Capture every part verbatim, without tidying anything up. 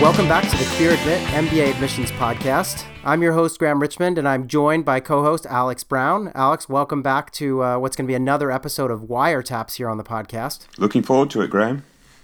Welcome back to the Clear Admit M B A Admissions Podcast. I'm your host, Graham Richmond, and I'm joined by co-host Alex Brown. Alex, welcome back to uh, what's going to be another episode of Wiretaps here on the podcast. Looking forward to it, Graham.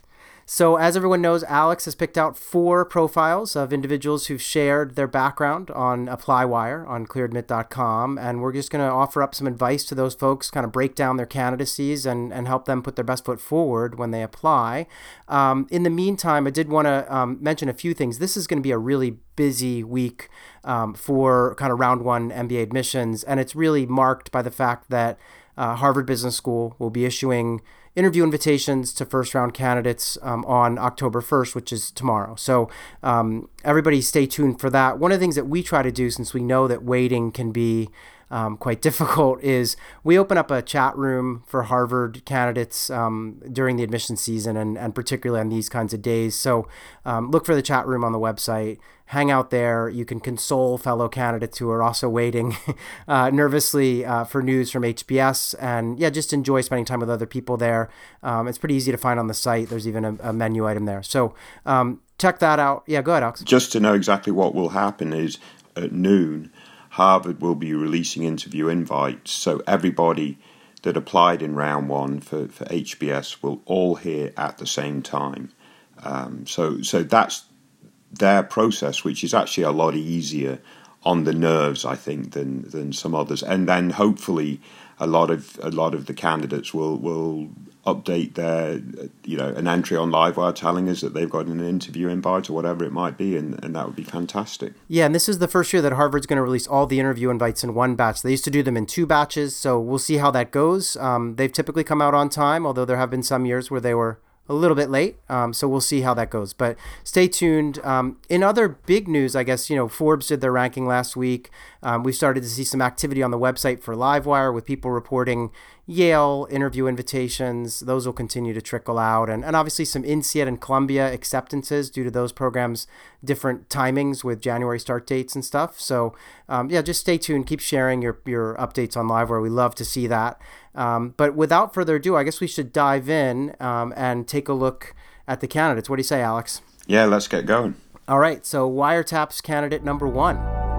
So as everyone knows, Alex has picked out four profiles of individuals who've shared their background on ApplyWire on clear admit dot com, and we're just going to offer up some advice to those folks, kind of break down their candidacies and, and help them put their best foot forward when they apply. Um, in the meantime, I did want to um, mention a few things. This is going to be a really busy week um, for kind of round one M B A admissions, and it's really marked by the fact that uh, Harvard Business School will be issuing interview invitations to first round candidates um, on October first, which is tomorrow. So um, everybody stay tuned for that. One of the things that we try to do, since we know that waiting can be um, quite difficult, is we open up a chat room for Harvard candidates um, during the admission season and, and particularly on these kinds of days. So um, look for the chat room on the website. Hang out there. You can console fellow candidates who are also waiting uh, nervously uh, for news from H B S. And yeah, just enjoy spending time with other people there. Um, it's pretty easy to find on the site. There's even a, a menu item there. So um, check that out. Yeah, go ahead, Alex. Just to know exactly what will happen is at noon, Harvard will be releasing interview invites. So everybody that applied in round one for, for H B S will all hear at the same time. Um, so so that's their process, which is actually a lot easier on the nerves, I think, than than some others. And then hopefully a lot of a lot of the candidates will will update their, you know, an entry on Livewire telling us that they've got an interview invite or whatever it might be, and, and that would be fantastic. Yeah, and this is the first year that Harvard's going to release all the interview invites in one batch. They used to do them in two batches, so we'll see how that goes. Um, they've typically come out on time, although there have been some years where they were a little bit late, um, so we'll see how that goes. But stay tuned. Um, in other big news, I guess, you know, Forbes did their ranking last week. Um, we started to see some activity on the website for Livewire with people reporting Yale interview invitations. Those will continue to trickle out. And, and obviously some INSEAD and Columbia acceptances due to those programs' different timings with January start dates and stuff. So um, yeah, just stay tuned. Keep sharing your, your updates on Livewire. We love to see that. Um, but without further ado, I guess we should dive in um, and take a look at the candidates. What do you say, Alex? Yeah, let's get going. All right. So Wiretaps candidate number one.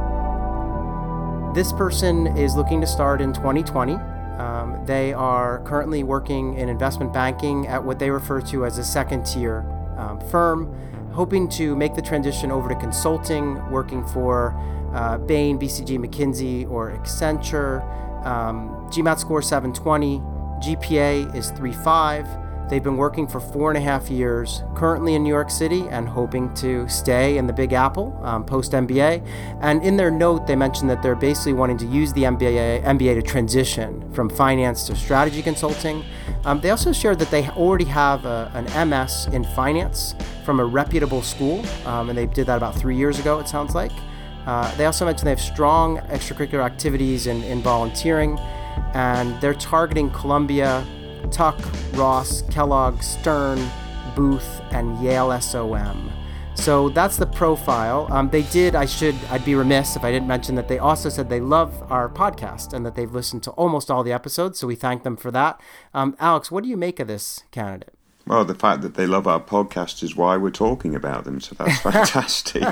This person is looking to start in twenty twenty. Um, they are currently working in investment banking at what they refer to as a second tier um, firm, hoping to make the transition over to consulting, working for uh, Bain, B C G, McKinsey, or Accenture. Um, GMAT score seven twenty, G P A is three point five. They've been working for four and a half years, currently in New York City and hoping to stay in the Big Apple um, post-M B A. And in their note, they mentioned that they're basically wanting to use the M B A, M B A to transition from finance to strategy consulting. Um, they also shared that they already have a, an M S in finance from a reputable school, um, and they did that about three years ago, it sounds like. Uh, they also mentioned they have strong extracurricular activities in, in volunteering, and they're targeting Columbia, Tuck, Ross, Kellogg, Stern, Booth, and Yale S O M. So that's the profile. Um, they did, I should, I'd be remiss if I didn't mention that they also said they love our podcast and that they've listened to almost all the episodes, so we thank them for that. Um, Alex, what do you make of this candidate? Well, the fact that they love our podcast is why we're talking about them, so that's fantastic.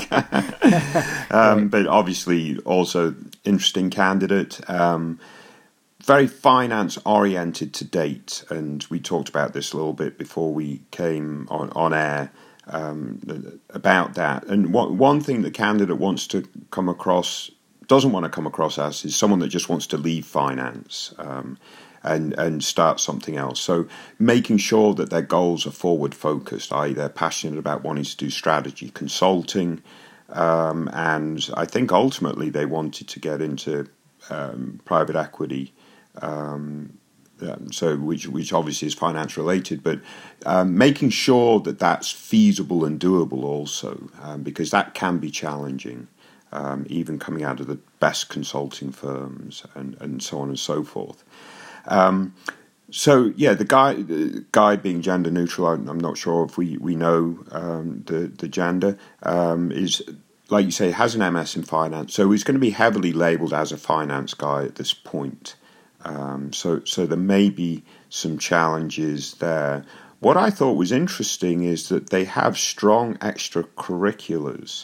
um, but obviously, also interesting candidate, um, very finance-oriented to date, and we talked about this a little bit before we came on, on air um, about that. And one, one thing the candidate wants to come across, doesn't want to come across as, is someone that just wants to leave finance. Um, and and start something else. So making sure that their goals are forward-focused, that is they're passionate about wanting to do strategy consulting, um, and I think ultimately they wanted to get into um, private equity, um, um, so which which obviously is finance-related, but um, making sure that that's feasible and doable also, um, because that can be challenging, um, even coming out of the best consulting firms and, and so on and so forth. Um, so yeah, the guy, the guy being gender neutral, I'm, I'm not sure if we, we know um, the, the gender, um, is, like you say, has an M S in finance. So he's going to be heavily labelled as a finance guy at this point. Um, so, so there may be some challenges there. what I thought was interesting is that they have strong extracurriculars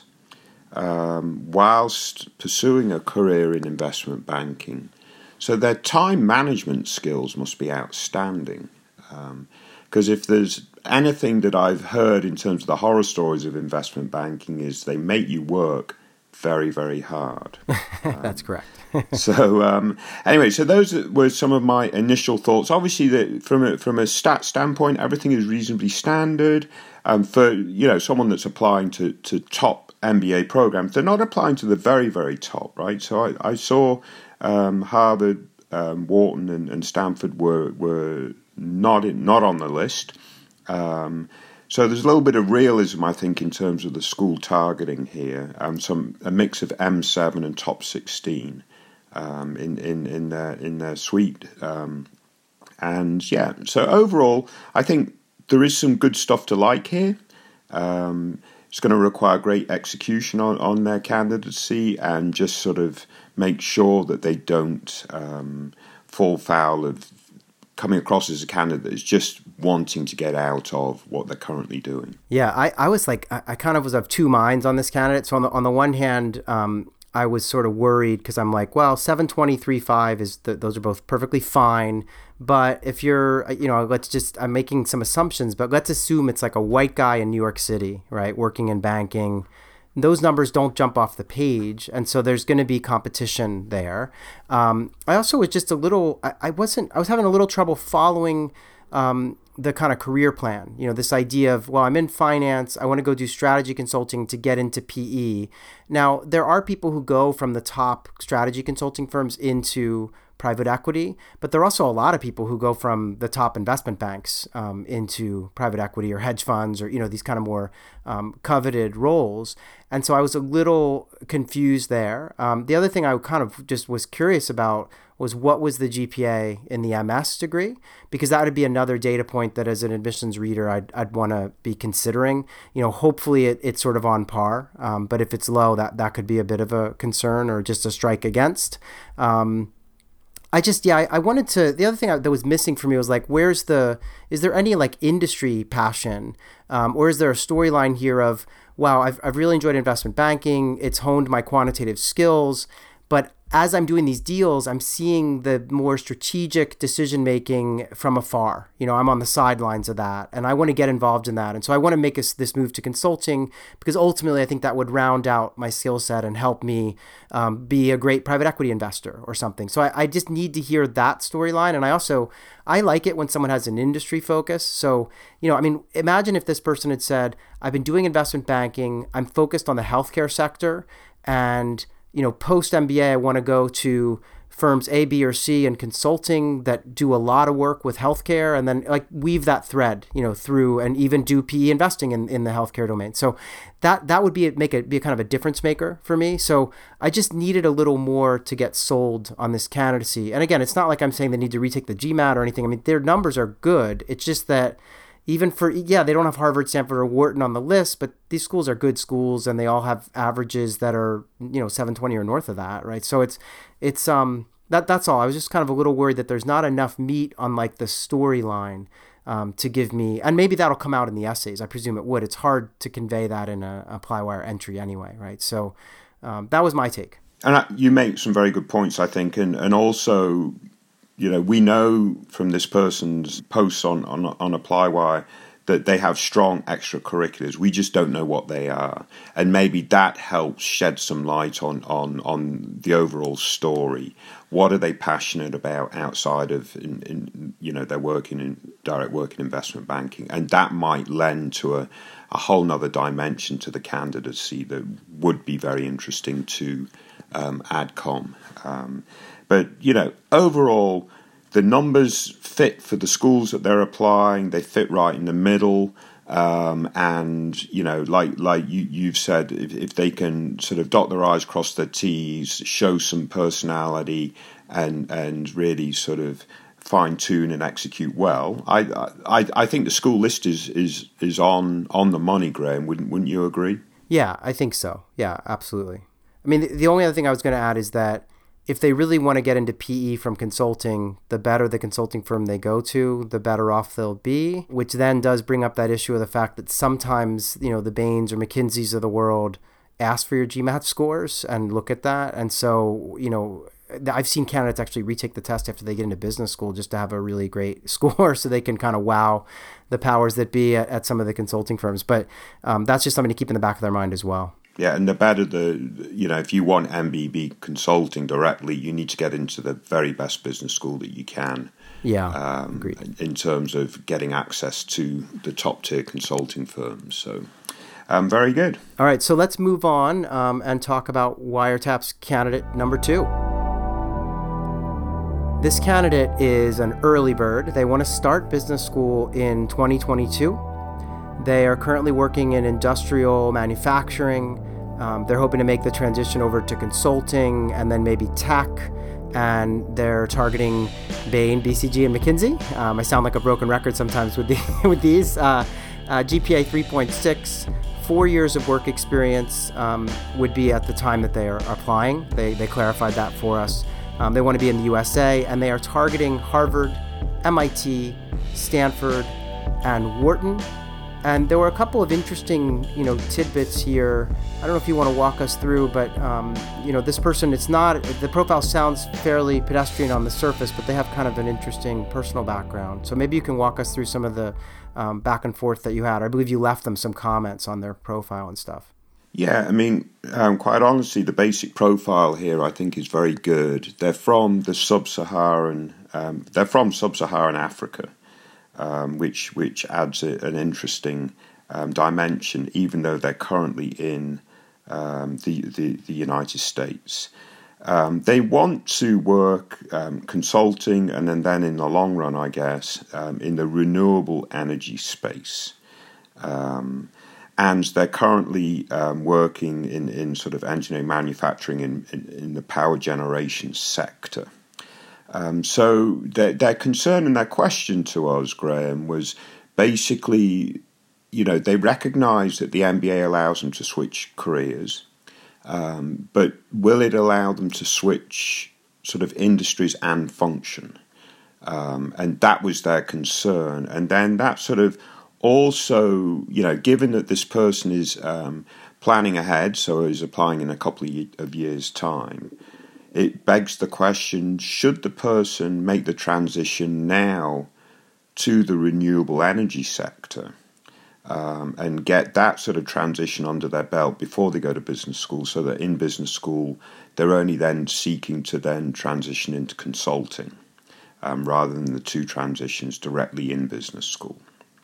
um, whilst pursuing a career in investment banking. So their time management skills must be outstanding. Because um, if there's anything that I've heard in terms of the horror stories of investment banking is they make you work very, very hard. Um, That's correct. so um, anyway, so those were some of my initial thoughts. Obviously, the, from a, from a stat standpoint, everything is reasonably standard. Um, for you know someone that's applying to, to top M B A programs, they're not applying to the very, very top, right? So I, I saw um, Harvard, um, Wharton, and, and Stanford were were not in, not on the list. Um, So there's a little bit of realism, I think, in terms of the school targeting here. Um, some a mix of M seven and top sixteen um, in in in their in their suite, um, and yeah. So overall, I think there is some good stuff to like here. Um, it's going to require great execution on, on their candidacy, and just sort of make sure that they don't um, fall foul of coming across as a candidate that is just wanting to get out of what they're currently doing. Yeah, I, I was like, I, I kind of was of two minds on this candidate. So on the on the one hand, um, I was sort of worried because I'm like, well, seven twenty-three point five is the, those are both perfectly fine. But if you're, you know, let's just, I'm making some assumptions, but let's assume it's like a white guy in New York City, right, working in banking. Those numbers don't jump off the page. And so there's going to be competition there. Um, I also was just a little, I, I wasn't, I was having a little trouble following um, the kind of career plan. You know, this idea of, well, I'm in finance, I want to go do strategy consulting to get into P E. Now, there are people who go from the top strategy consulting firms into private equity, but there are also a lot of people who go from the top investment banks um, into private equity or hedge funds or, you know, these kind of more um, coveted roles. And so I was a little confused there. Um, the other thing I kind of just was curious about was what was the G P A in the M S degree, because that would be another data point that as an admissions reader, I'd, I'd want to be considering. You know, hopefully it, it's sort of on par, um, but if it's low, that, that could be a bit of a concern or just a strike against. Um, I just, yeah, I, I wanted to, the other thing I, that was missing for me was like, where's the, is there any like industry passion? Um, or is there a storyline here of, wow, I've, I've really enjoyed investment banking. It's honed my quantitative skills. But as I'm doing these deals, I'm seeing the more strategic decision-making from afar. You know, I'm on the sidelines of that, and I want to get involved in that. And so I want to make a, this move to consulting because ultimately I think that would round out my skill set and help me um, be a great private equity investor or something. So I, I just need to hear that storyline. And I also, I like it when someone has an industry focus. So, you know, I mean, imagine if this person had said, I've been doing investment banking, I'm focused on the healthcare sector, and you know, post M B A, I want to go to firms A, B, or C in consulting that do a lot of work with healthcare, and then like weave that thread, you know, through and even do P E investing in, in the healthcare domain. So that that would be make it be a kind of a difference maker for me. So I just needed a little more to get sold on this candidacy. And again, it's not like I'm saying they need to retake the GMAT or anything. I mean, their numbers are good. It's just that even for, yeah, they don't have Harvard, Stanford, or Wharton on the list, but these schools are good schools and they all have averages that are, you know, seven twenty or north of that, right? So it's, it's, um, that that's all. I was just kind of a little worried that there's not enough meat on like the storyline um, to give me, and maybe that'll come out in the essays. I presume it would. It's hard to convey that in a, a Plywire entry anyway, right? So um, that was my take. And you make some very good points, I think, and, and also, you know, we know from this person's posts on, on, on Plywire that they have strong extracurriculars. We just don't know what they are. And maybe that helps shed some light on, on, on the overall story. What are they passionate about outside of, in, in, you know, their work in direct work in investment banking? And that might lend to a, a whole nother dimension to the candidacy that would be very interesting to um, AdCom. Um, But, you know, overall, the numbers fit for the schools that they're applying. They fit right in the middle. Um, and, you know, like like you, you've said, if, if they can sort of dot their I's, cross their T's, show some personality and and really sort of fine-tune and execute well, I I, I think the school list is, is, is on, on the money, Graham. Wouldn't, wouldn't you agree? Yeah, I think so. Yeah, absolutely. I mean, the, the only other thing I was going to add is that if they really want to get into P E from consulting, the better the consulting firm they go to, the better off they'll be, which then does bring up that issue of the fact that sometimes, you know, the Bains or McKinseys of the world ask for your GMAT scores and look at that. And so, you know, I've seen candidates actually retake the test after they get into business school just to have a really great score so they can kind of wow the powers that be at, at some of the consulting firms. But um, that's just something to keep in the back of their mind as well. Yeah, and the better the, you know, if you want M B B consulting directly, you need to get into the very best business school that you can. Yeah, um, agreed. In terms of getting access to the top tier consulting firms. So, um, very good. All right, so let's move on um, and talk about Wiretap's candidate number two. This candidate is an early bird. They want to start business school in twenty twenty-two. They are currently working in industrial manufacturing. Um, they're hoping to make the transition over to consulting and then maybe tech. And they're targeting Bain, B C G, and McKinsey. Um, I sound like a broken record sometimes with, the, with these. Uh, uh, G P A three point six, four years of work experience um, would be at the time that they are applying. They, they clarified that for us. Um, they want to be in the U S A, and they are targeting Harvard, M I T, Stanford, and Wharton. And there were a couple of interesting, you know, tidbits here. I don't know if you want to walk us through, but, um, you know, this person, it's not, the profile sounds fairly pedestrian on the surface, but they have kind of an interesting personal background. So maybe you can walk us through some of the um, back and forth that you had. I believe you left them some comments on their profile and stuff. Yeah, I mean, um, quite honestly, the basic profile here I think is very good. They're from the sub-Saharan, um, they're from sub-Saharan Africa. Um, which which adds a, an interesting um, dimension, even though they're currently in um, the, the the United States. Um, they want to work um, consulting, and then, then in the long run, I guess, um, in the renewable energy space. Um, and they're currently um, working in, in sort of engineering manufacturing in, in, in the power generation sector. Um, so their, their concern and their question to us, Graham, was basically, you know, they recognise that the M B A allows them to switch careers, um, but will it allow them to switch sort of industries and function? Um, and that was their concern. And then that sort of also, you know, given that this person is um, planning ahead, so is applying in a couple of years' time, it begs the question, should the person make the transition now to the renewable energy sector um, and get that sort of transition under their belt before they go to business school, so that in business school they're only then seeking to then transition into consulting um, rather than the two transitions directly in business school.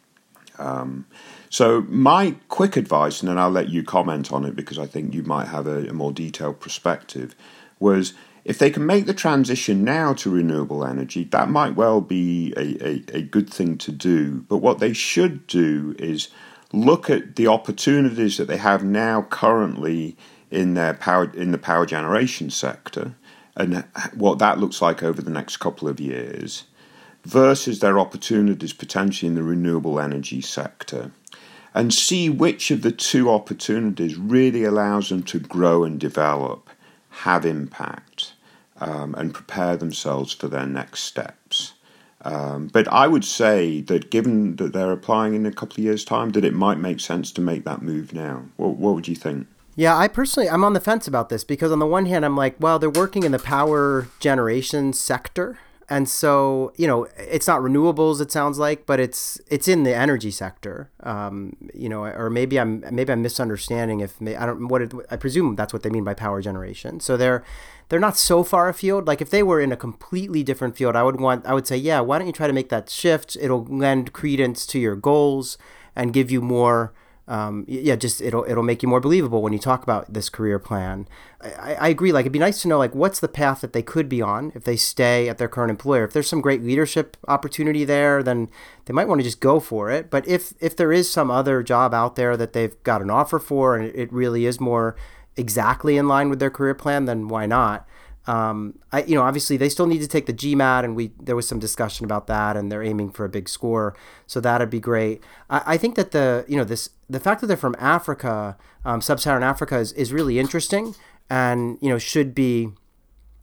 Um, so my quick advice, and then I'll let you comment on it because I think you might have a, a more detailed perspective, was if they can make the transition now to renewable energy, that might well be a, a, a good thing to do. But what they should do is look at the opportunities that they have now currently in their power in the power generation sector and what that looks like over the next couple of years versus their opportunities potentially in the renewable energy sector, and see which of the two opportunities really allows them to grow and develop, have impact, um, and prepare themselves for their next steps. Um, but I would say that given that they're applying in a couple of years' time, that it might make sense to make that move now. What, what would you think? Yeah, I personally, I'm on the fence about this because on the one hand, I'm like, well, they're working in the power generation sector. And so, you know, it's not renewables, it sounds like, but it's it's in the energy sector, um, you know, or maybe I'm maybe I'm misunderstanding. If I don't, what it, I presume that's what they mean by power generation. So they're they're not so far afield. Like if they were in a completely different field, I would want I would say, yeah, why don't you try to make that shift? It'll lend credence to your goals and give you more. Um, yeah, just it'll it'll make you more believable when you talk about this career plan. I, I agree. Like it'd be nice to know like what's the path that they could be on if they stay at their current employer. If there's some great leadership opportunity there, then they might want to just go for it. But if if there is some other job out there that they've got an offer for and it really is more exactly in line with their career plan, then why not? Um, I, you know, obviously they still need to take the GMAT, and we there was some discussion about that, and they're aiming for a big score, so that'd be great. I, I think that the you know this the fact that they're from Africa, um, sub-Saharan Africa, is, is really interesting, and you know should be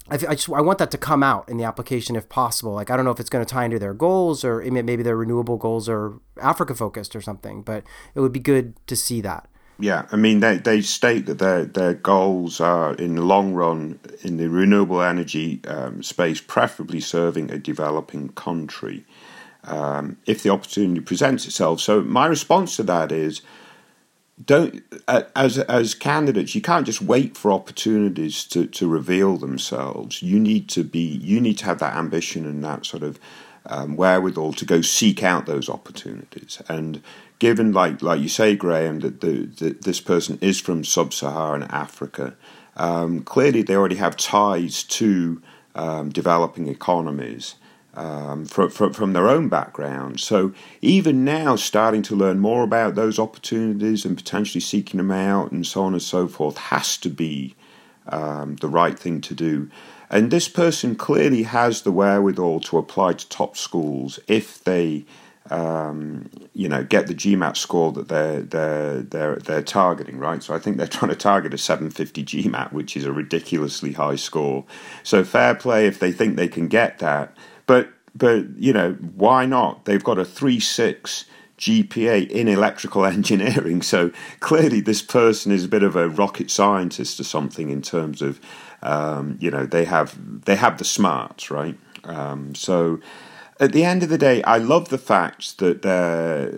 I, I just I want that to come out in the application if possible. Like, I don't know if it's going to tie into their goals, or maybe their renewable goals are Africa focused or something, but it would be good to see that. Yeah, I mean, they, they state that their their goals are, in the long run, in the renewable energy um, space, preferably serving a developing country, um, if the opportunity presents itself. So my response to that is, don't as as candidates, you can't just wait for opportunities to, to reveal themselves. You need to be you need to have that ambition and that sort of um, wherewithal to go seek out those opportunities. And given, like like you say, Graham, that the, the this person is from sub-Saharan Africa, um, clearly they already have ties to um, developing economies. Um, from, from from their own background. So even now, starting to learn more about those opportunities and potentially seeking them out and so on and so forth has to be um, the right thing to do. And this person clearly has the wherewithal to apply to top schools if they, um, you know, get the GMAT score that they're they're they're they're targeting, right? So I think they're trying to target a seven fifty GMAT, which is a ridiculously high score. So fair play if they think they can get that. But, but you know, why not? They've got a three point six G P A in electrical engineering. So clearly this person is a bit of a rocket scientist or something in terms of, um, you know, they have they have the smarts, right? Um, so at the end of the day, I love the fact that they're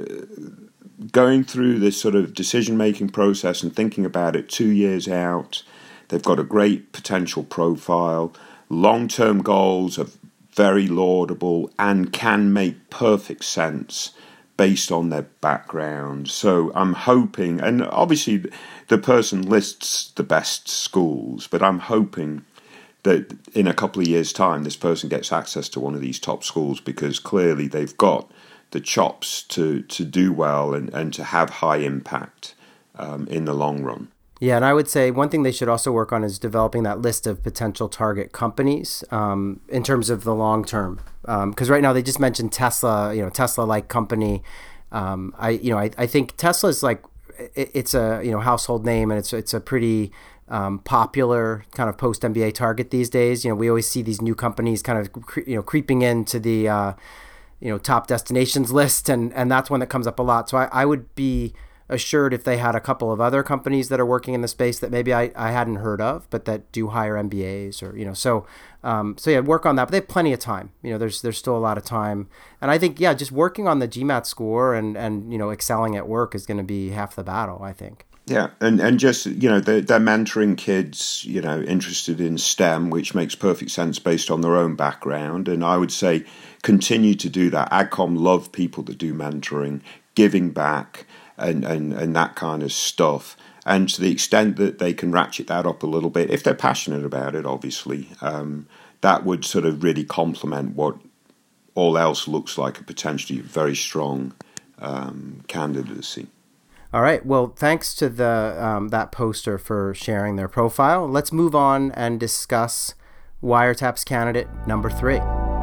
going through this sort of decision-making process and thinking about it two years out. They've got a great potential profile, long-term goals of very laudable and can make perfect sense based on their background. So I'm hoping, and obviously the person lists the best schools, but I'm hoping that in a couple of years' time this person gets access to one of these top schools, because clearly they've got the chops to, to do well and, and to have high impact um, in the long run. Yeah, and I would say one thing they should also work on is developing that list of potential target companies um, in terms of the long term. Because um, right now they just mentioned Tesla, you know, Tesla-like company. Um, I, you know, I, I think Tesla is like it, it's a you know household name, and it's it's a pretty um, popular kind of post M B A target these days. You know, we always see these new companies kind of cre- you know creeping into the uh, you know top destinations list, and and that's one that comes up a lot. So I, I would be assured if they had a couple of other companies that are working in the space that maybe I, I hadn't heard of, but that do hire M B As, or, you know, so, um, so yeah, work on that, but they have plenty of time. You know, there's, there's still a lot of time. And I think, yeah, just working on the GMAT score and, and, you know, excelling at work is going to be half the battle, I think. Yeah. And, and just, you know, they're, they're mentoring kids, you know, interested in STEM, which makes perfect sense based on their own background. And I would say continue to do that. AgCom love people that do mentoring, giving back, And, and, and that kind of stuff. And to the extent that they can ratchet that up a little bit, if they're passionate about it, obviously, um, that would sort of really complement what all else looks like a potentially very strong um, candidacy. All right. Well, thanks to the um, that poster for sharing their profile. Let's move on and discuss Wiretaps candidate number three.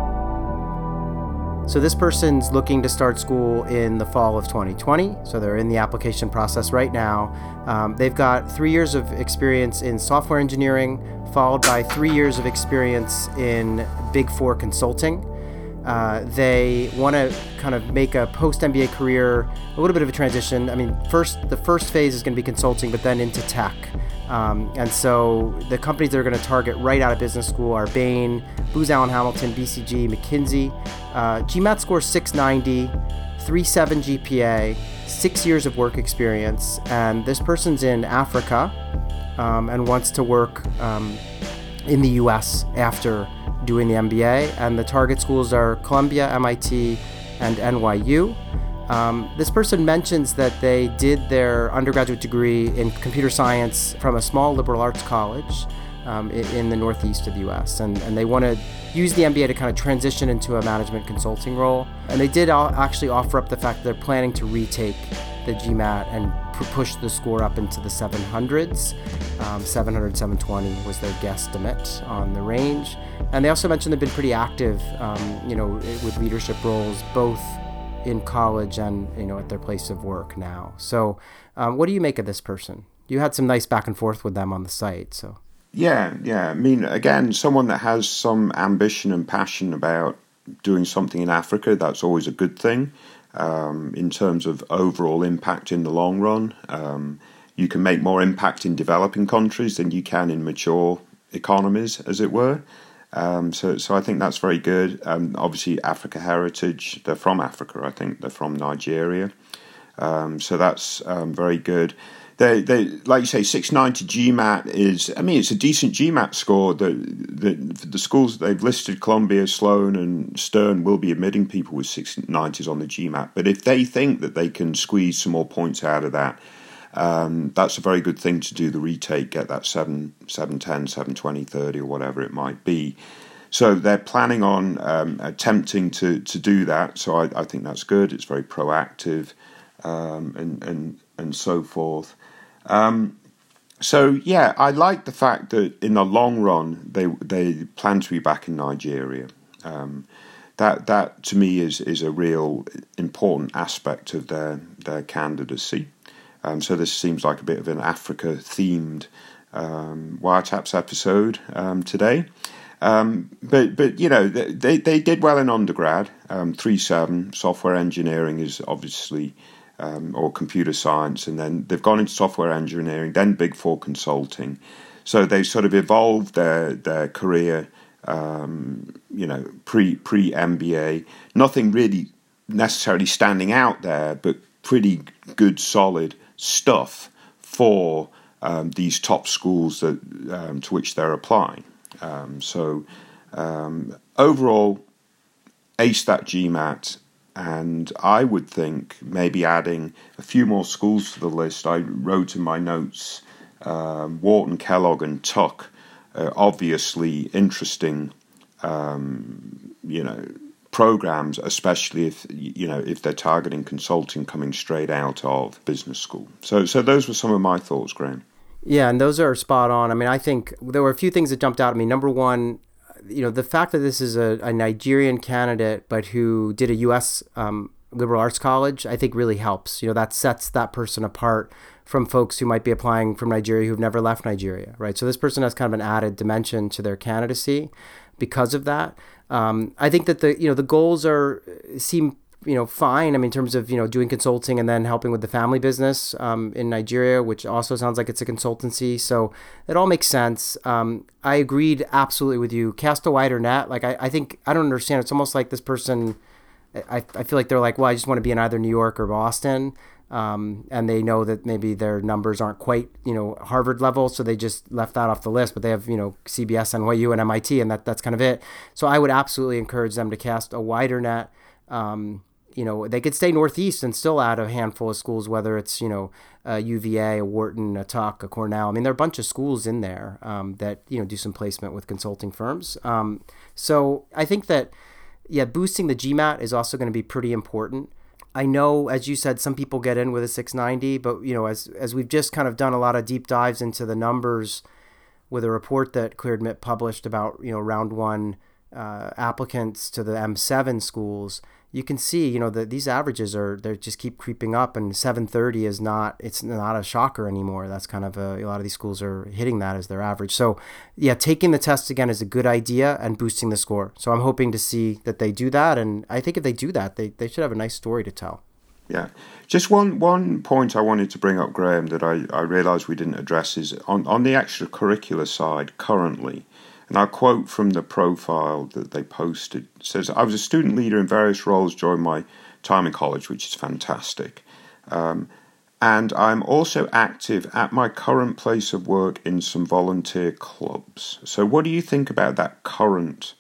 So this person's looking to start school in the fall of twenty twenty. So they're in the application process right now. Um, they've got three years of experience in software engineering, followed by three years of experience in Big Four consulting. Uh, they want to kind of make a post-M B A career, a little bit of a transition. I mean, first the first phase is going to be consulting, but then into tech. Um, and so the companies that are going to target right out of business school are Bain, Booz Allen Hamilton, B C G, McKinsey. Uh, GMAT score six ninety, three point seven G P A, six years of work experience. And this person's in Africa um, and wants to work um, in the U S after doing the M B A. And the target schools are Columbia, M I T, and N Y U. Um, this person mentions that they did their undergraduate degree in computer science from a small liberal arts college um, in, in the northeast of the U S, and, and they want to use the M B A to kind of transition into a management consulting role. And they did actually offer up the fact that they're planning to retake the GMAT and push the score up into the seven hundreds. Um, seven hundred, seven twenty was their guesstimate on the range. And they also mentioned they've been pretty active, um, you know, with leadership roles, both in college and, you know, at their place of work now. So um, what do you make of this person? You had some nice back and forth with them on the site. So Yeah, yeah. I mean, again, someone that has some ambition and passion about doing something in Africa, that's always a good thing um, in terms of overall impact in the long run. Um, you can make more impact in developing countries than you can in mature economies, as it were. Um, so, so I think that's very good. Um, obviously, Africa Heritage, they're from Africa, I think. They're from Nigeria. Um, so that's um, very good. They, they, like you say, six ninety GMAT is, I mean, it's a decent GMAT score. The, the, the schools that they've listed, Columbia, Sloan, and Stern, will be admitting people with six nineties on the GMAT. But if they think that they can squeeze some more points out of that, um, that's a very good thing to do the retake, get that seven, seven ten, seven twenty, thirty, or whatever it might be. So they're planning on um, attempting to, to do that. So I, I think that's good. It's very proactive um, and, and, and so forth. Um, so yeah, I like the fact that in the long run they they plan to be back in Nigeria. Um, that that to me is is a real important aspect of their their candidacy. Um, so this seems like a bit of an Africa themed um, Wiretaps episode um, today. Um, but but you know they they did well in undergrad. Um, three seven software engineering is obviously. Um, or computer science, and then they've gone into software engineering, then Big Four consulting. So they've sort of evolved their their career, um, you know, pre pre M B A. Nothing really necessarily standing out there, but pretty good, solid stuff for um, these top schools that um, to which they're applying. Um, so um, overall, ace that GMAT. And I would think maybe adding a few more schools to the list. I wrote in my notes um, Wharton, Kellogg, and Tuck. Uh, obviously interesting, um, you know, programs, especially if you know if they're targeting consulting coming straight out of business school. So, so those were some of my thoughts, Graham. Yeah, and those are spot on. I mean, I think there were a few things that jumped out at me. Number one, you know, the fact that this is a, a Nigerian candidate, but who did a U S um, liberal arts college, I think really helps. You know, that sets that person apart from folks who might be applying from Nigeria who've never left Nigeria, right? So this person has kind of an added dimension to their candidacy because of that. Um, I think that the, you know, the goals are, seem, you know, fine. I mean, in terms of, you know, doing consulting and then helping with the family business um, in Nigeria, which also sounds like it's a consultancy. So it all makes sense. Um, I agreed absolutely with you. Cast a wider net. Like, I, I think, I don't understand. It's almost like this person, I, I feel like they're like, well, I just want to be in either New York or Boston. Um, and they know that maybe their numbers aren't quite, you know, Harvard level. So they just left that off the list, but they have, you know, C B S, N Y U, and M I T, and that that's kind of it. So I would absolutely encourage them to cast a wider net. Um, You know, they could stay Northeast and still add a handful of schools, whether it's, you know, a U V A, a Wharton, a Tuck, a Cornell. I mean, there are a bunch of schools in there um, that, you know, do some placement with consulting firms. Um, so I think that, yeah, boosting the GMAT is also going to be pretty important. I know, as you said, some people get in with a six ninety, but, you know, as as we've just kind of done a lot of deep dives into the numbers with a report that ClearAdmit published about, you know, round one uh, applicants to the M seven schools, you can see, you know, that these averages are, they just keep creeping up, and seven thirty is not, it's not a shocker anymore. That's kind of a, a lot of these schools are hitting that as their average. So yeah, taking the test again is a good idea and boosting the score. So I'm hoping to see that they do that. And I think if they do that, they, they should have a nice story to tell. Yeah. Just one, one point I wanted to bring up, Graham, that I, I realised we didn't address is on, on the extracurricular side currently. And I'll quote from the profile that they posted. It says, I was a student leader in various roles during my time in college, which is fantastic. Um, and I'm also active at my current place of work in some volunteer clubs. So what do you think about that current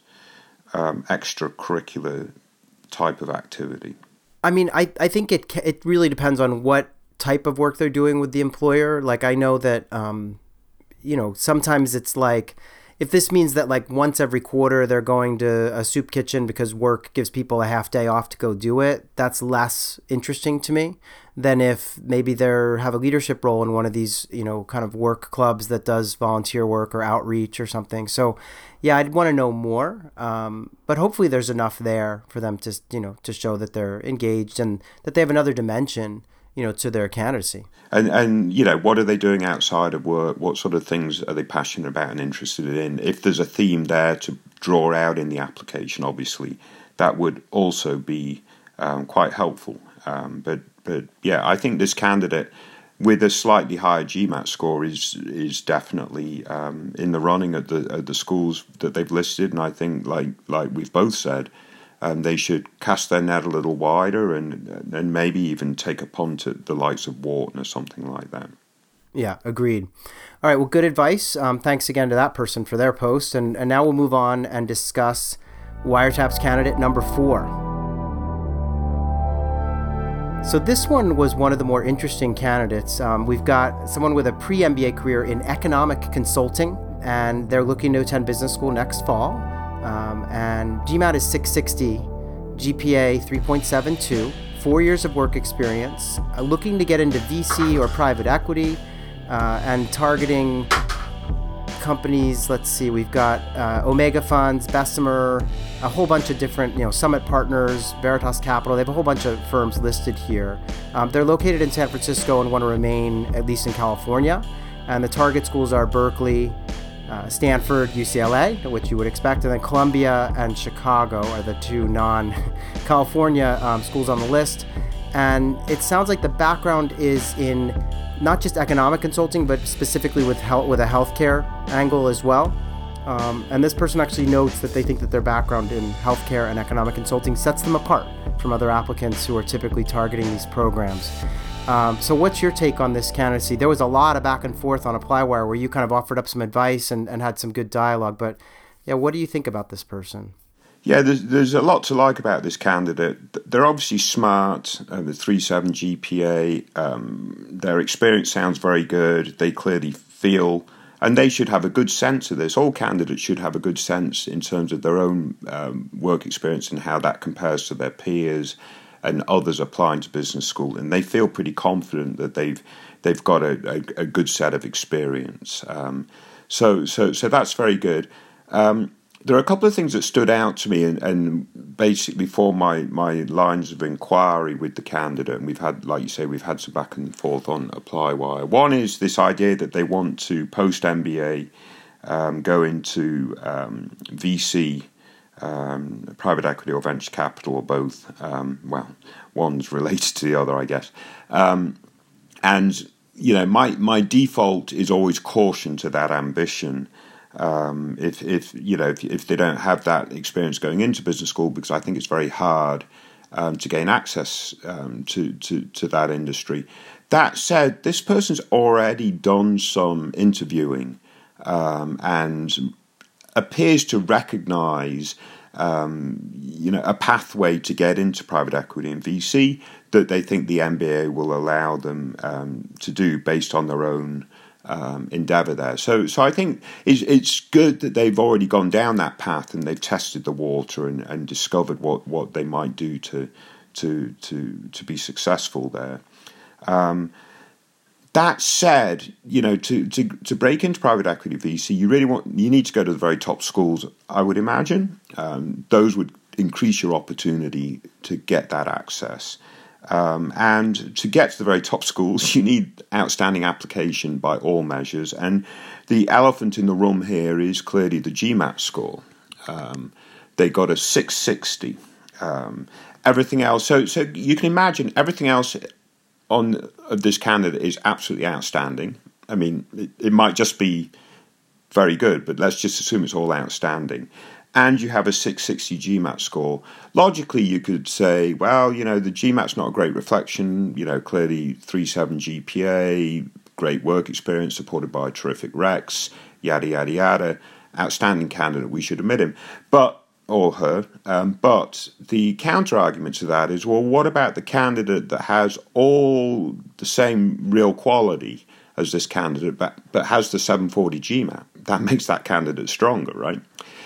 um, extracurricular type of activity? I mean, I, I think it it really depends on what type of work they're doing with the employer. Like, I know that, um, you know, sometimes it's like, if this means that like once every quarter they're going to a soup kitchen because work gives people a half day off to go do it, that's less interesting to me than if maybe they have a leadership role in one of these, you know, kind of work clubs that does volunteer work or outreach or something. So yeah, I'd want to know more. Um, but hopefully there's enough there for them to, you know, to show that they're engaged and that they have another dimension you know, to their candidacy. And, and you know, what are they doing outside of work? What sort of things are they passionate about and interested in? If there's a theme there to draw out in the application, obviously, that would also be um, quite helpful. Um, but, but yeah, I think this candidate with a slightly higher GMAT score is is definitely um, in the running at the at the schools that they've listed. And I think, like like we've both said, Um, they should cast their net a little wider and and maybe even take a punt at the likes of Wharton or something like that. Yeah, agreed. All right, well, good advice. Um, thanks again to that person for their post. And, and now we'll move on and discuss Wiretap's candidate number four. So this one was one of the more interesting candidates. Um, we've got someone with a pre-M B A career in economic consulting, and they're looking to attend business school next fall. Um, and GMAT is six sixty, G P A three point seven two, four years of work experience, uh, looking to get into V C or private equity, uh, and targeting companies. Let's see, we've got uh, Omega Funds, Bessemer, a whole bunch of different, you know, Summit Partners, Veritas Capital. They have a whole bunch of firms listed here. Um, they're located in San Francisco and want to remain at least in California. And the target schools are Berkeley, Uh, Stanford, U C L A, which you would expect, and then Columbia and Chicago are the two non-California um, schools on the list. And it sounds like the background is in not just economic consulting, but specifically with health, with a healthcare angle as well. Um, and this person actually notes that they think that their background in healthcare and economic consulting sets them apart from other applicants who are typically targeting these programs. Um, so what's your take on this candidacy? There was a lot of back and forth on ApplyWire where you kind of offered up some advice and, and had some good dialogue. But yeah, what do you think about this person? Yeah, there's, there's a lot to like about this candidate. They're obviously smart, uh, the three point seven G P A. Um, their experience sounds very good. They clearly feel, and they should have a good sense of this. All candidates should have a good sense in terms of their own um, work experience and how that compares to their peers and others applying to business school, and they feel pretty confident that they've they've got a, a, a good set of experience. Um, so so so that's very good. Um, there are a couple of things that stood out to me, and, and basically form my my lines of inquiry with the candidate. And we've had, like you say, we've had some back and forth on ApplyWire. One is this idea that they want to post M B A um, go into um, V C. Um, private equity or venture capital or both. Um, well, one's related to the other, I guess. Um, and, you know, my, my default is always caution to that ambition. Um, if, if, you know, if, if they don't have that experience going into business school, because I think it's very hard um, to gain access um, to, to, to that industry. That said, this person's already done some interviewing um, and appears to recognize, um, you know, a pathway to get into private equity and V C that they think the M B A will allow them um, to do based on their own um, endeavor there. So, so I think it's, it's good that they've already gone down that path and they've tested the water and, and discovered what, what they might do to to to to be successful there. Um, That said, you know, to, to, to break into private equity V C, you really want you need to go to the very top schools, I would imagine. Um, those would increase your opportunity to get that access. Um, and to get to the very top schools, you need outstanding application by all measures. And the elephant in the room here is clearly the GMAT score. Um, they got a six sixty. Um, everything else, so so you can imagine everything else on of this candidate is absolutely outstanding. I mean, it, it might just be very good, but let's just assume it's all outstanding. And you have a six sixty GMAT score. Logically, you could say, well, you know, the GMAT's not a great reflection. You know, clearly three point seven G P A, great work experience supported by terrific recs, yada, yada, yada. Outstanding candidate, we should admit him. But or her, um, but the counter-argument to that is, well, what about the candidate that has all the same real quality as this candidate, but, but has the seven forty GMAT? That makes that candidate stronger, right?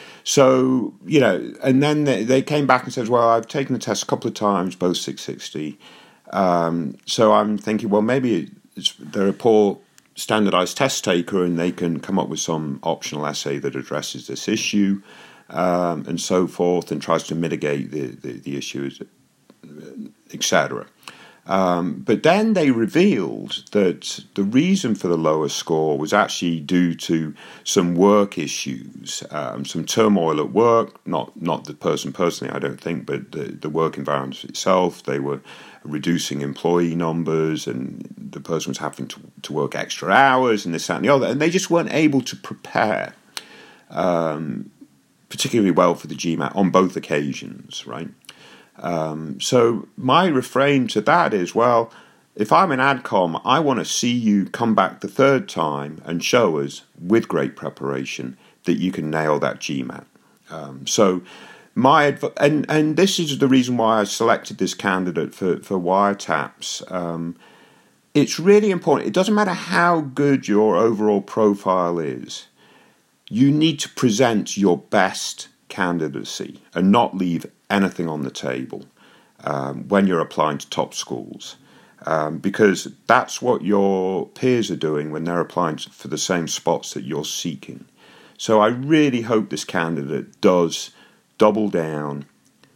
So, you know, and then they, they came back and said, well, I've taken the test a couple of times, both six sixty. Um, so I'm thinking, well, maybe it's, they're a poor standardized test taker and they can come up with some optional essay that addresses this issue. Um, and so forth, and tries to mitigate the, the, the issues, et cetera. Um, but then they revealed that the reason for the lower score was actually due to some work issues, um, some turmoil at work, not not the person personally, I don't think, but the, the work environment itself. They were reducing employee numbers, and the person was having to, to work extra hours and this, that, and the other, and they just weren't able to prepare um, particularly well for the GMAT on both occasions, right? Um, so my refrain to that is, well, if I'm an AdCom, I want to see you come back the third time and show us, with great preparation, that you can nail that GMAT. Um, so my adv- and and this is the reason why I selected this candidate for for wiretaps. Um, it's really important. It doesn't matter how good your overall profile is. You need to present your best candidacy and not leave anything on the table um, when you're applying to top schools, um, because that's what your peers are doing when they're applying for the same spots that you're seeking. So I really hope this candidate does double down,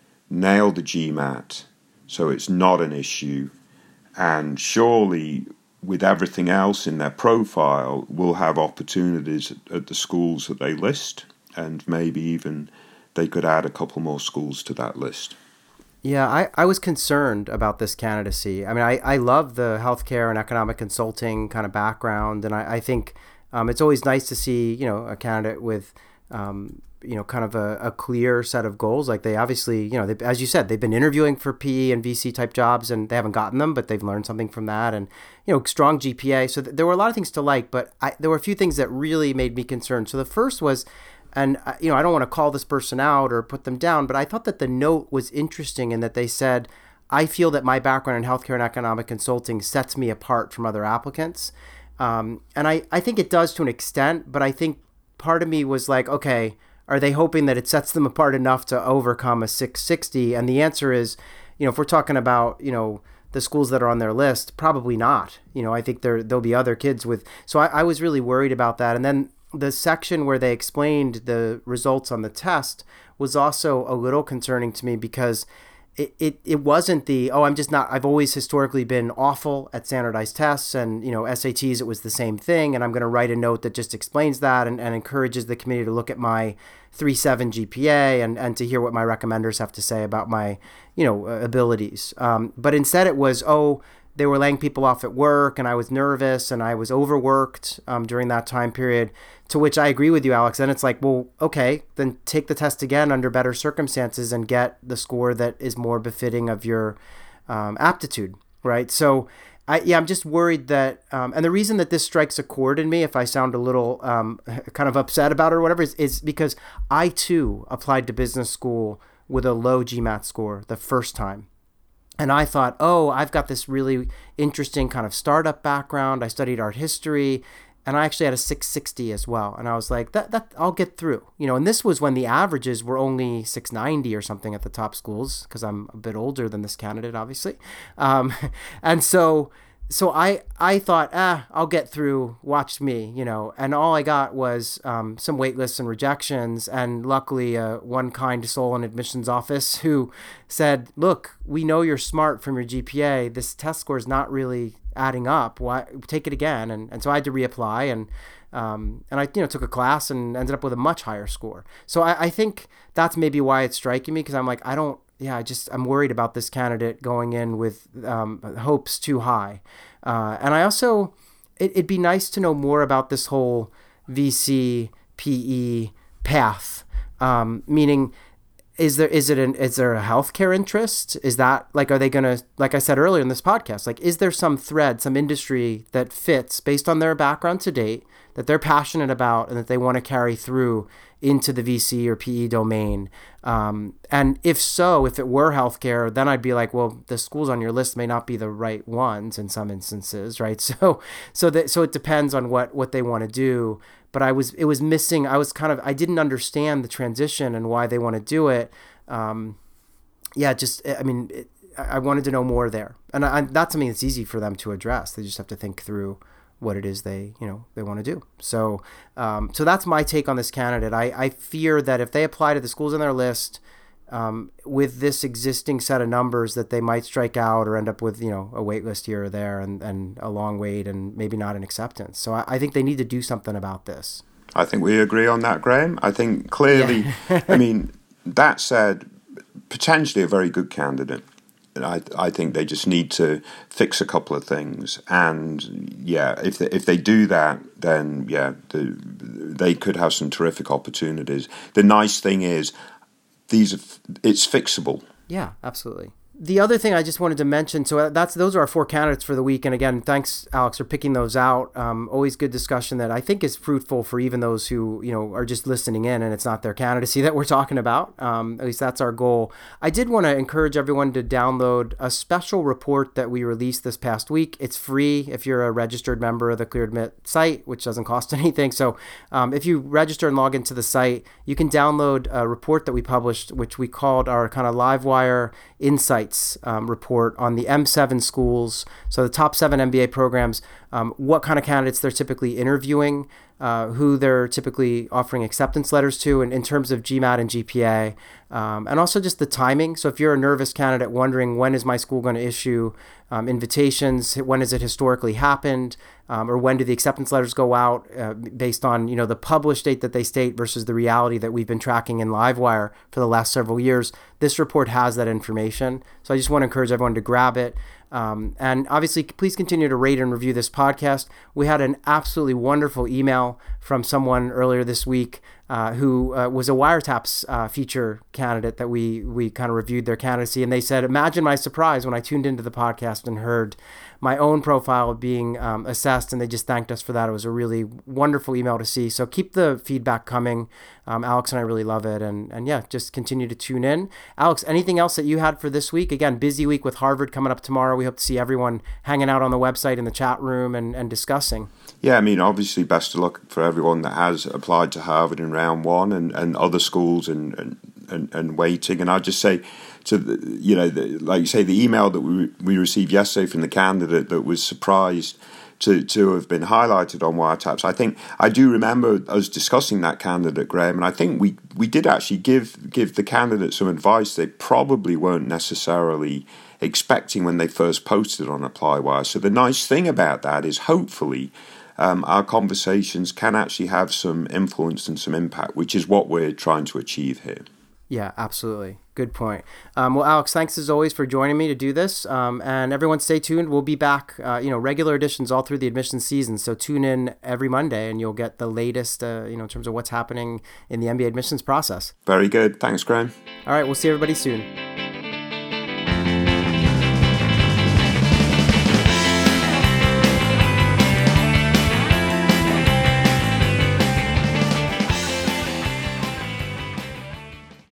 nail the GMAT, so it's not an issue, and surely with everything else in their profile will have opportunities at, at the schools that they list, and maybe even they could add a couple more schools to that list. Yeah, I, I was concerned about this candidacy. I mean, I, I love the healthcare and economic consulting kind of background, and I, I think um, it's always nice to see, you know, a candidate with, um, you know, kind of a, a clear set of goals. Like they obviously, you know, they, as you said, they've been interviewing for P E and V C type jobs, and they haven't gotten them, but they've learned something from that, and, you know, strong G P A. So th- there were a lot of things to like, but I, there were a few things that really made me concerned. So the first was, and, you know, I don't want to call this person out or put them down, but I thought that the note was interesting in that they said, I feel that my background in healthcare and economic consulting sets me apart from other applicants. Um, and I, I think it does to an extent, but I think part of me was like, okay, are they hoping that it sets them apart enough to overcome a six sixty? And the answer is, you know, if we're talking about, you know, the schools that are on their list, probably not. You know, I think there, there'll be other kids with, so I, I was really worried about that. And then the section where they explained the results on the test was also a little concerning to me, because it, it, it wasn't the, oh, I'm just not, I've always historically been awful at standardized tests, and, you know, S A Ts, it was the same thing. And I'm going to write a note that just explains that and, and encourages the committee to look at my three point seven G P A and, and to hear what my recommenders have to say about my, you know, abilities. Um, but instead it was, oh, they were laying people off at work, and I was nervous, and I was overworked um, during that time period, to which I agree with you, Alex. Then it's like, well, okay, then take the test again under better circumstances and get the score that is more befitting of your um, aptitude, right? So, I, yeah, I'm just worried that, um, and the reason that this strikes a chord in me, if I sound a little um, kind of upset about it or whatever, is, is because I too applied to business school with a low GMAT score the first time. And I thought, oh, I've got this really interesting kind of startup background. I studied art history, and I actually had a six sixty as well. And I was like, that that I'll get through. You know, and this was when the averages were only six ninety or something at the top schools, because I'm a bit older than this candidate, obviously. Um, and so so I I thought, ah, I'll get through, watch me, you know. And all I got was um, some wait lists and rejections, and luckily uh, one kind soul in admissions office who said, look, we know you're smart from your G P A. This test score is not really adding up. Why, take it again. And and so I had to reapply, and um, and I you know took a class and ended up with a much higher score. So I, I think that's maybe why it's striking me, because I'm like, I don't, yeah, I just, I'm worried about this candidate going in with um, hopes too high. Uh, and I also, it, it'd be nice to know more about this whole V C P E path. Um, meaning, is there, is it an, is there a healthcare interest? Is that like, are they going to, like I said earlier in this podcast, like, is there some thread, some industry that fits based on their background to date that they're passionate about and that they want to carry through into the V C or P E domain? Um, and if so, if it were healthcare, then I'd be like, well, the schools on your list may not be the right ones in some instances, right? So, so that, so it depends on what, what they want to do. But I was, it was missing. I was kind of, I didn't understand the transition and why they want to do it. Um, yeah, just, I mean, it, I wanted to know more there. And I, that's something that's easy for them to address. They just have to think through what it is they, you know, they want to do. So, um, so that's my take on this candidate. I, I fear that if they apply to the schools on their list, um, with this existing set of numbers that they might strike out or end up with, you know, a wait list here or there and, and a long wait and maybe not an acceptance. So I, I think they need to do something about this. I think we agree on that, Graham. I think clearly, yeah. I mean, that said, potentially a very good candidate. I I think they just need to fix a couple of things, and yeah, if they, if they do that, then yeah, the, they could have some terrific opportunities. The nice thing is, these are, it's fixable. Yeah, absolutely. The other thing I just wanted to mention, so that's those are our four candidates for the week. And again, thanks, Alex, for picking those out. Um, always good discussion that I think is fruitful for even those who, you know, are just listening in and it's not their candidacy that we're talking about. Um, at least that's our goal. I did want to encourage everyone to download a special report that we released this past week. It's free if you're a registered member of the ClearAdmit site, which doesn't cost anything. So um, if you register and log into the site, you can download a report that we published, which we called our kind of Livewire Insights Um, report on the M seven schools, so the top seven M B A programs, um, what kind of candidates they're typically interviewing, uh, who they're typically offering acceptance letters to, and in terms of GMAT and G P A, um, and also just the timing. So if you're a nervous candidate wondering when is my school going to issue um, invitations, when has it historically happened, um, or when do the acceptance letters go out uh, based on, you know, the published date that they state versus the reality that we've been tracking in Livewire for the last several years, this report has that information. So I just want to encourage everyone to grab it. Um, and obviously, please continue to rate and review this podcast. We had an absolutely wonderful email from someone earlier this week uh, who uh, was a Wiretaps uh, feature candidate that we we kind of reviewed their candidacy. And they said, imagine my surprise when I tuned into the podcast and heard my own profile being um, assessed, and they just thanked us for that. It was a really wonderful email to see. So keep the feedback coming. Um, Alex and I really love it. And, and yeah, just continue to tune in. Alex, anything else that you had for this week? Again, busy week with Harvard coming up tomorrow. We hope to see everyone hanging out on the website in the chat room and, and discussing. Yeah, I mean, obviously, best of luck for everyone that has applied to Harvard in round one and, and other schools and, and, and, and waiting. And I'd just say, to the, you know, the, like you say, the email that we we received yesterday from the candidate that was surprised to to have been highlighted on Wiretaps. I think I do remember us discussing that candidate, Graham, and I think we, we did actually give give the candidate some advice they probably weren't necessarily expecting when they first posted on ApplyWire. So the nice thing about that is hopefully um, our conversations can actually have some influence and some impact, which is what we're trying to achieve here. Yeah, absolutely. Good point. Um, well, Alex, thanks as always for joining me to do this. Um, and everyone stay tuned. We'll be back, uh, you know, regular editions all through the admission season. So tune in every Monday and you'll get the latest, uh, you know, in terms of what's happening in the M B A admissions process. Very good. Thanks, Graham. All right. We'll see everybody soon.